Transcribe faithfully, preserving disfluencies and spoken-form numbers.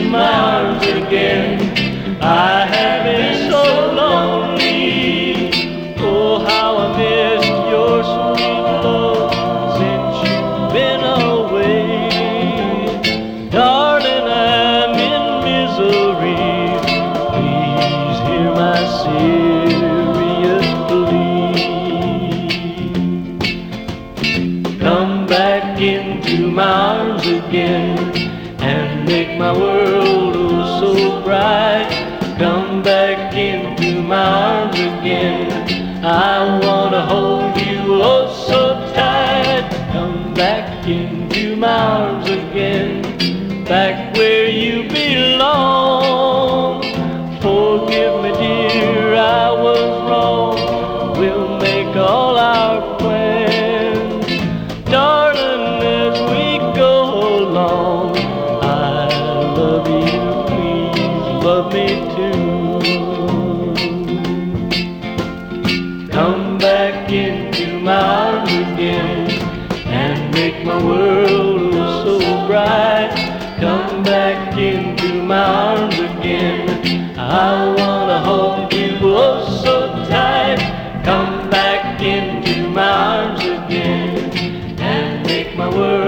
my arms again. I have been so lonely. Oh, how I missed your sweet love since you've been away. Darling, I'm in misery. Please hear my serious plea. Come back into my arms again and make my world oh so bright. Come back into my arms again. I wanna hold you oh so tight. Come back into my arms again, back where you belong. Forgive me, dear, I was wrong. We'll make all our plans, darling, as we go along. I love you, please love me too. Come back into my arms again and make my world oh so bright. Come back into my arms again. I wanna hold you oh so tight. Come back into my arms again and make my world